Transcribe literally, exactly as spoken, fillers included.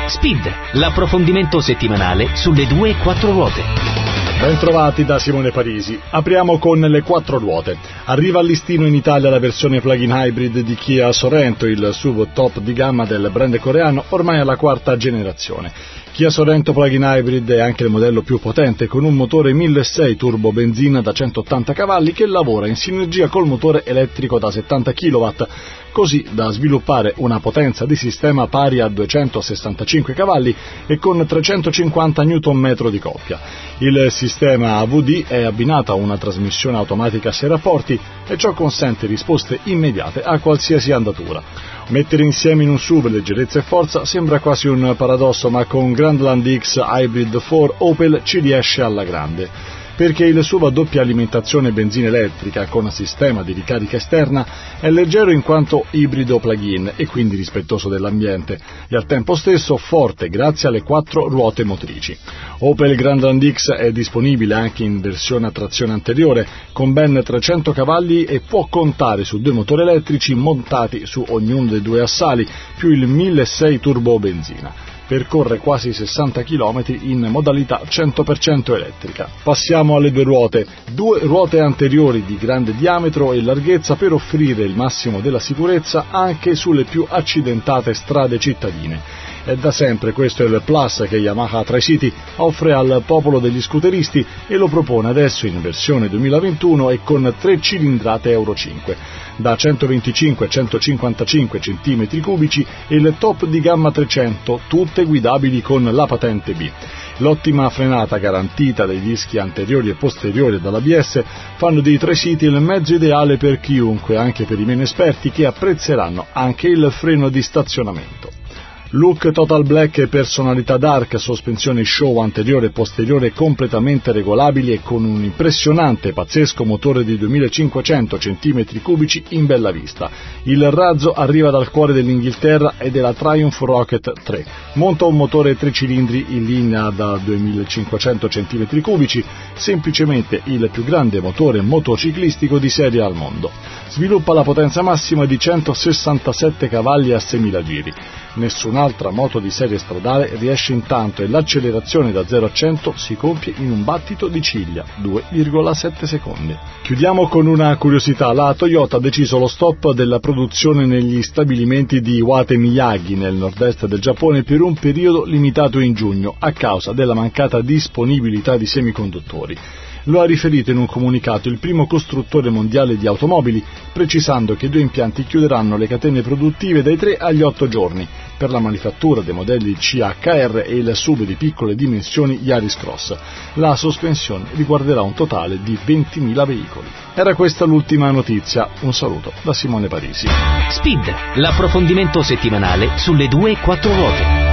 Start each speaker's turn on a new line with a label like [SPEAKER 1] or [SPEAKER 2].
[SPEAKER 1] Speed, l'approfondimento settimanale sulle due e quattro ruote.
[SPEAKER 2] Bentrovati da Simone Parisi. Apriamo con le quattro ruote. Arriva al listino in Italia la versione plug-in hybrid di Kia Sorento, il S U V top di gamma del brand coreano, ormai alla quarta generazione. Kia Sorento plug-in hybrid è anche il modello più potente, con un motore milleseicento turbo benzina da centottanta cavalli che lavora in sinergia col motore elettrico da settanta chilowatt, così da sviluppare una potenza di sistema pari a duecentosessantacinque cavalli e con trecentocinquanta newton metri di coppia. Il sistema A V D è abbinato a una trasmissione automatica a sei rapporti e ciò consente risposte immediate a qualsiasi andatura. Mettere insieme in un S U V leggerezza e forza sembra quasi un paradosso, ma con Grandland X Hybrid quattro Opel ci riesce alla grande, perché il S U V a doppia alimentazione benzina elettrica con sistema di ricarica esterna è leggero in quanto ibrido plug-in e quindi rispettoso dell'ambiente, e al tempo stesso forte grazie alle quattro ruote motrici. Opel Grandland X è disponibile anche in versione a trazione anteriore con ben trecento cavalli e può contare su due motori elettrici montati su ognuno dei due assali più il milleseicento turbo benzina. Percorre quasi sessanta chilometri in modalità cento per cento elettrica. Passiamo alle due ruote. Due ruote anteriori di grande diametro e larghezza per offrire il massimo della sicurezza anche sulle più accidentate strade cittadine. È da sempre questo il plus che Yamaha Tri-City offre al popolo degli scooteristi e lo propone adesso in versione duemilaventuno e con tre cilindrate Euro cinque, da centoventicinque a centocinquantacinque centimetri cubici e il top di gamma trecento, tutte guidabili con la patente B. L'ottima frenata garantita dai dischi anteriori e posteriori dall'A B S fanno di Tri-City il mezzo ideale per chiunque, anche per i meno esperti che apprezzeranno anche il freno di stazionamento. Look total black e personalità dark, sospensioni show anteriore e posteriore completamente regolabili e con un impressionante e pazzesco motore di duemilacinquecento centimetri cubici in bella vista. Il razzo arriva dal cuore dell'Inghilterra ed è la Triumph Rocket tre. Monta un motore tre cilindri in linea da duemilacinquecento centimetri cubici, semplicemente il più grande motore motociclistico di serie al mondo. Sviluppa la potenza massima di centosessantasette cavalli a seimila giri. Nessun'altra moto di serie stradale riesce intanto e l'accelerazione da zero a cento si compie in un battito di ciglia, due virgola sette secondi. Chiudiamo con una curiosità: la Toyota ha deciso lo stop della produzione negli stabilimenti di Iwate Miyagi nel nord-est del Giappone per un periodo limitato in giugno a causa della mancata disponibilità di semiconduttori. Lo ha riferito in un comunicato il primo costruttore mondiale di automobili, precisando che i due impianti chiuderanno le catene produttive dai tre agli otto giorni per la manifattura dei modelli C H R e il S U V di piccole dimensioni Yaris Cross. La sospensione riguarderà un totale di ventimila veicoli. Era questa l'ultima notizia. Un saluto da Simone Parisi.
[SPEAKER 1] Speed, l'approfondimento settimanale sulle due e quattro ruote.